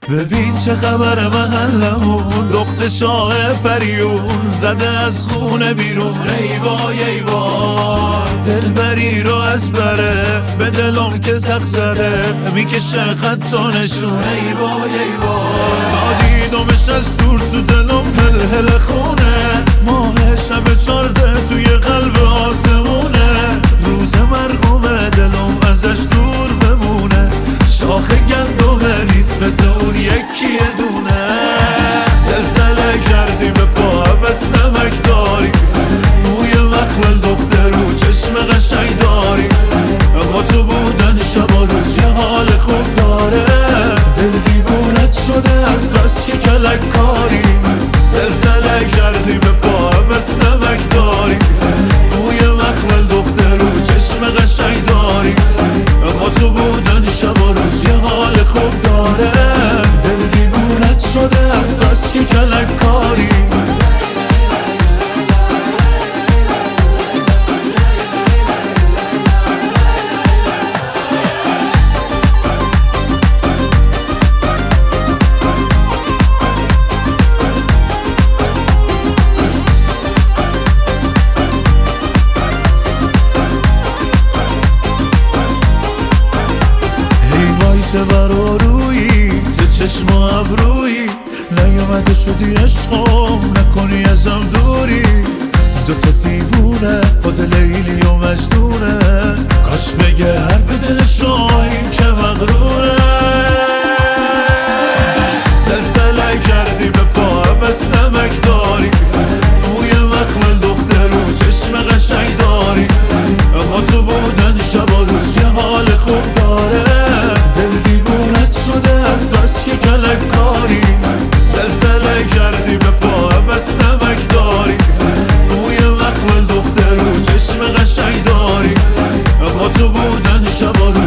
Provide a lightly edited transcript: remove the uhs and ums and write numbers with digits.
ببین چه خبر محلمون، دخت شاه پریون زده از خونه بیرون. ای وای ای وای، دلبری رو از بره به دلم که زخ زده، میکشه خط و نشون. ای وای ای وای، تا دیدمش از دور تو دلم هل هل خونه. ماه شب 14 توی قلب آسمونه، روز مرقوم دلم ازش دور بمونه. شاخ گندمه نیست مثل اون یکی دونه. زلزله کردی به پا بس نمک داری، موی مخمل دختر رو چشم قشنگ داری. اما تو بودن شب و روز یه حال خوب داره، دل دیوونت شده از بس که کلک کاری. زلزله کردی به پا بس نمک داری، موی مخمل دختر رو چشم قشنگ داری. اما تو بودن شب و روز یه حال خوب داره، دل دیوونت شده از بس که کلک کاری. چه برارویی چه چشم و ابرویی، نیومده شدی عشقم نکنی ازم دوری. دوتا دیوونه خود لیلی و مجنونه، کاش بگه حرف دل شاهین که مغروره. زلزله کردی به پا بس نمک داری، موی مخمل دختر و چشم قشنگ داری. اما تو بودن شب و روز یه حال خوب داره، دل دیوونت شده از بس که کلک کاری. زلزله کردی به پا بس نمک داری، موی مخمل دختر و چشم قشنگ داری. اما تو بودن شب و روز